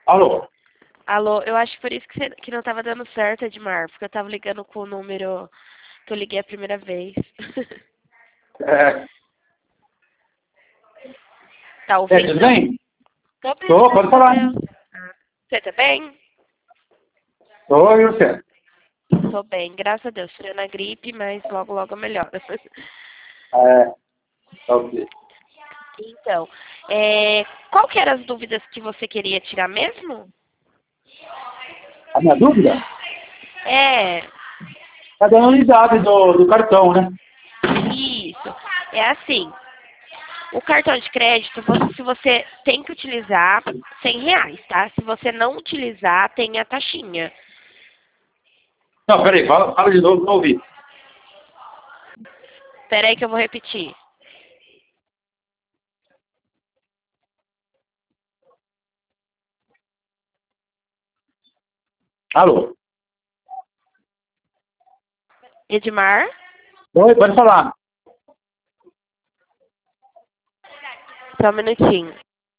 Alô? Alô, eu acho por isso que não tava dando certo, Edmar, porque eu tava ligando com o número que eu liguei a primeira vez. É, Tá ouvindo? tudo bem? Tô bem, Tô, pode graças a falar. Deus. Você tá bem? Tô, e você? Tô bem, graças a Deus. Tirando a gripe, mas logo, logo melhora. É, tá ok. Então, qual que eram as dúvidas que você queria tirar mesmo? A minha dúvida É, é da anuidade do cartão, né? isso. É assim, o cartão de crédito, se você tem que utilizar R$ 100, tá? Se você não utilizar, tem a taxinha. Não, peraí, fala de novo, não ouvi. Espera aí que eu vou repetir. Alô? Edmar, Oi, pode falar. só um minutinho.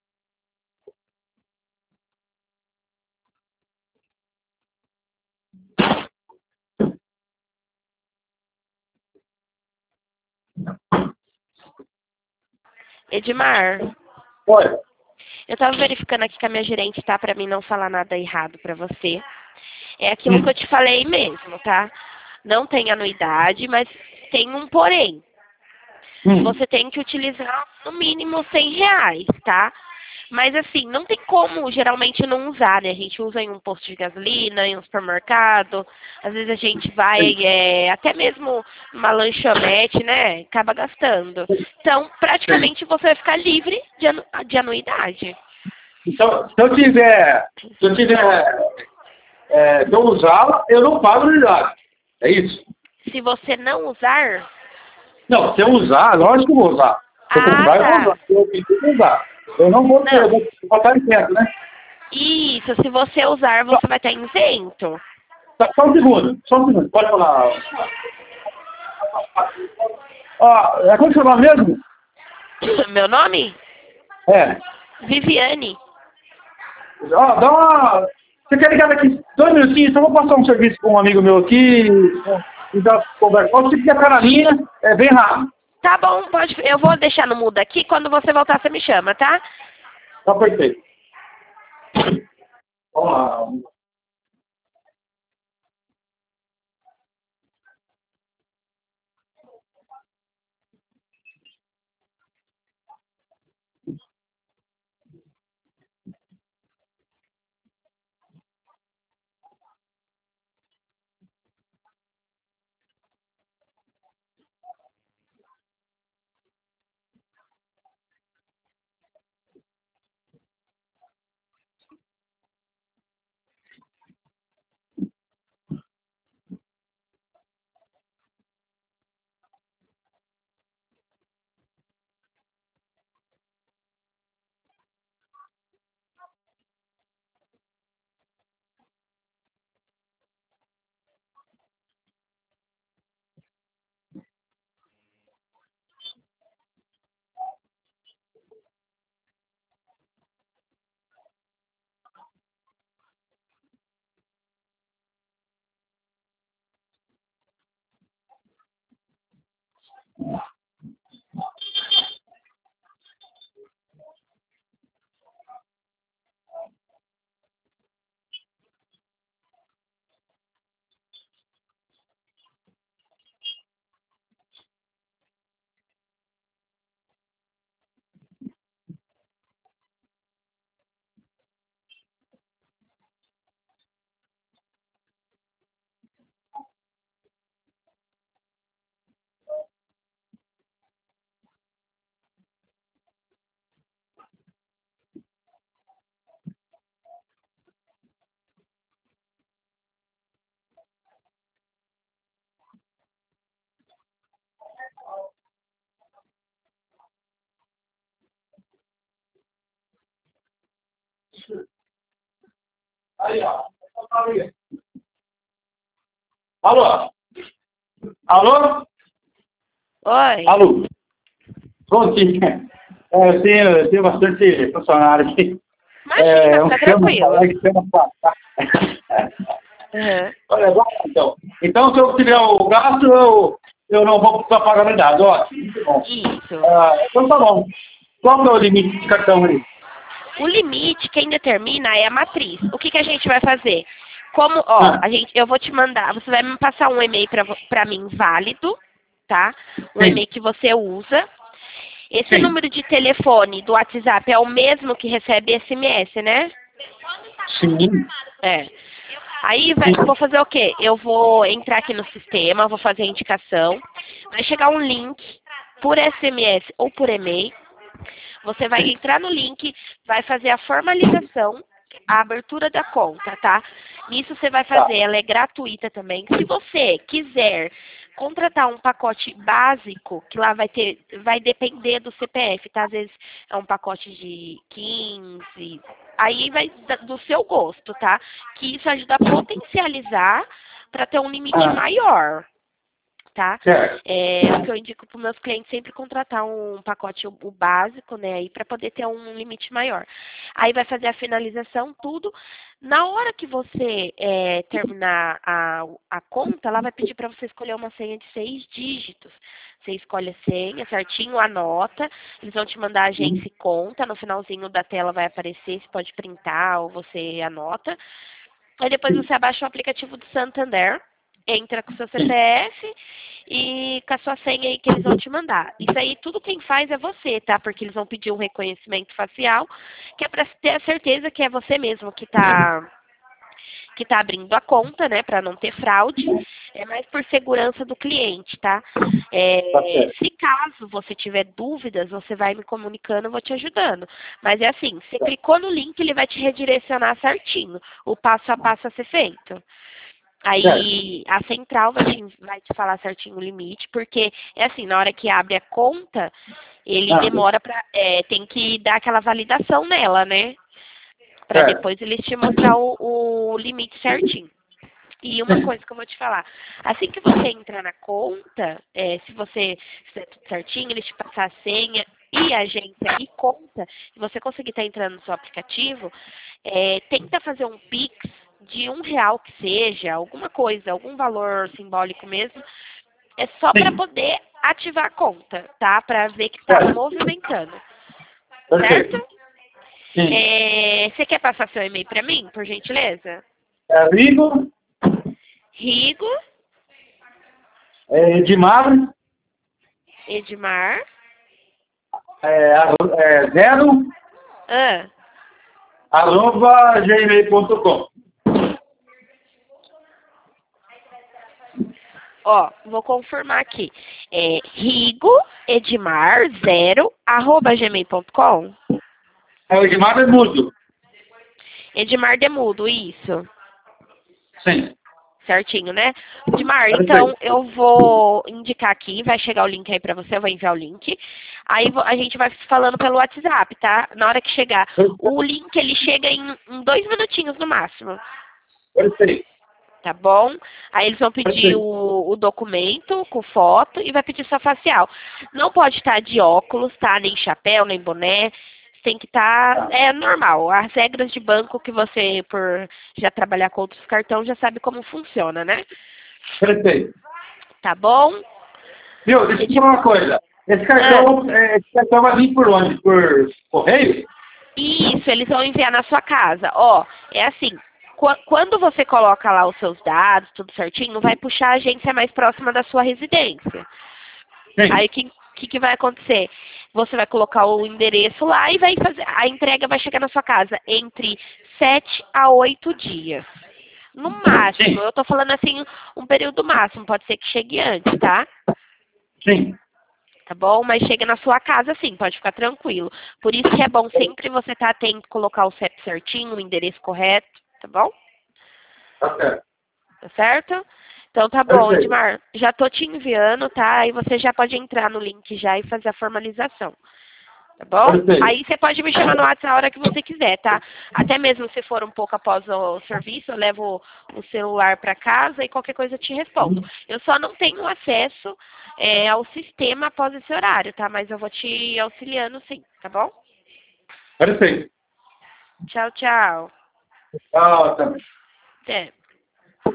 Edmar, Oi. eu tava verificando aqui com a minha gerente, tá? Pra mim não falar nada errado pra você. É aquilo que eu te falei mesmo, tá? Não tem anuidade, mas tem um porém. Hum. Você tem que utilizar no mínimo R$ 100, tá? Mas assim, não tem como geralmente não usar, né? A gente usa em um posto de gasolina, em um supermercado, às vezes a gente vai até mesmo numa lanchonete, né? Acaba gastando. Então, Sim. praticamente você vai ficar livre de anuidade. Então, se eu usá-la, eu não pago anuidade. É isso? Se você não usar, Não, se eu usar, lógico que eu vou usar. Se eu ah, comprar, eu vou usar. tá. Eu preciso usar. Eu não vou ter, eu Não. vou estar isento, né? Isso, se você usar, Só, você vai estar isento. só um segundo, só um segundo. Pode falar. Ó, como que é o nome mesmo? Meu nome? É. Viviane. Ó, dá uma. Você quer ligar daqui 2 minutinhos? Só vou passar um serviço com um amigo meu aqui e dar conversa. Pode se quiser ficar na linha, é bem rápido. Tá bom, pode. Eu vou deixar no mudo aqui. Quando você voltar, você me chama, tá? Tá perfeito. Vamos lá. Aí, ó. Alô? Alô? Oi. Alô? Prontinho. Eu tenho bastante funcionário aqui. Imagina, um fica chama, tranquilo. que chama passar. Uhum. Olha, vamos lá, então. Então, se eu tiver o gasto, eu não vou precisar pagar nada. Ótimo, muito bom. Isso. Então tá bom. Qual que é o limite de cartão aí? O limite, quem determina é a matriz. O que a gente vai fazer? Como, ó, eu vou te mandar, você vai me passar um e-mail para mim válido, tá? Um Sim. e-mail que você usa. Esse Sim. número de telefone do WhatsApp é o mesmo que recebe SMS, né? Sim. É. Aí vou fazer o quê? Eu vou entrar aqui no sistema, vou fazer a indicação. Vai chegar um link por SMS ou por e-mail. Você vai entrar no link, vai fazer a formalização, a abertura da conta, tá? Nisso você vai fazer, ela é gratuita também. Se você quiser contratar um pacote básico, que lá vai depender do CPF, tá? Às vezes é um pacote de 15, aí vai do seu gosto, tá? Que isso ajuda a potencializar para ter um limite maior, tá? O que eu indico para os meus clientes sempre contratar um pacote o básico, né, aí para poder ter um limite maior. Aí vai fazer a finalização, tudo. Na hora que você terminar a conta, ela vai pedir para você escolher uma senha de 6 dígitos. Você escolhe a senha certinho, anota, eles vão te mandar a agência e conta, no finalzinho da tela vai aparecer, você pode printar ou você anota. Aí depois você abaixa o aplicativo do Santander, entra com o seu CPF e com a sua senha aí que eles vão te mandar. Isso aí tudo quem faz é você, tá? Porque eles vão pedir um reconhecimento facial, que é para ter a certeza que é você mesmo que tá abrindo a conta, né, para não ter fraude, é mais por segurança do cliente, tá? Se caso você tiver dúvidas, você vai me comunicando, eu vou te ajudando. Mas é assim, você clicou no link, ele vai te redirecionar certinho, o passo a passo a ser feito. Aí a central vai te falar certinho o limite, porque é assim, na hora que abre a conta, ele demora tem que dar aquela validação nela, né? Para depois eles te mostrar o limite certinho. E uma coisa que eu vou te falar, assim que você entrar na conta, se você fizer tudo certinho, eles te passar a senha e a agência e conta, e você conseguir estar entrando no seu aplicativo, tenta fazer um Pix de R$ 1 que seja, alguma coisa, algum valor simbólico mesmo, é só para poder ativar a conta, tá? Para ver que está movimentando. Certo? Você quer passar seu e-mail para mim, por gentileza? Rigo. Rigo. Edmar. Edmar. 0. @gmail.com. Ó, vou confirmar aqui. Rigo Edmar 0 @gmail.com. O Edmar é mudo. Edmar Demudo, isso. Sim. Certinho, né? Edmar, então eu vou indicar aqui, vai chegar o link aí pra você, eu vou enviar o link. Aí a gente vai falando pelo WhatsApp, tá? Na hora que chegar. O link, ele chega em 2 minutinhos no máximo. Perfeito. Tá bom? Aí eles vão pedir o documento com foto e vai pedir sua facial. Não pode estar de óculos, tá? Nem chapéu, nem boné. Tem que estar, normal. As regras de banco que você, por já trabalhar com outros cartões, já sabe como funciona, né? Perfeito. Tá bom? Viu, deixa eu te falar uma coisa. Esse cartão vai vir por onde? Por correio? Isso, eles vão enviar na sua casa. Ó, é assim, quando você coloca lá os seus dados, tudo certinho, vai puxar a agência mais próxima da sua residência. Sim. Aí o que vai acontecer? Você vai colocar o endereço lá e vai fazer. A entrega vai chegar na sua casa entre 7 a 8 dias. No máximo, eu tô falando assim, um período máximo, pode ser que chegue antes, tá? Sim. Tá bom? Mas chega na sua casa sim, pode ficar tranquilo. Por isso que é bom sempre você estar atento, colocar o CEP certinho, o endereço correto, tá bom? Tá certo. Tá certo? Então tá bom, Edmar. Já tô te enviando, tá? Aí você já pode entrar no link já e fazer a formalização. Tá bom? Aí você pode me chamar no WhatsApp a hora que você quiser, tá? Até mesmo se for um pouco após o serviço, eu levo o celular para casa e qualquer coisa eu te respondo. Eu só não tenho acesso ao sistema após esse horário, tá? Mas eu vou te auxiliando sim, tá bom? Perfeito. Tchau, tchau. Tchau, também. Até.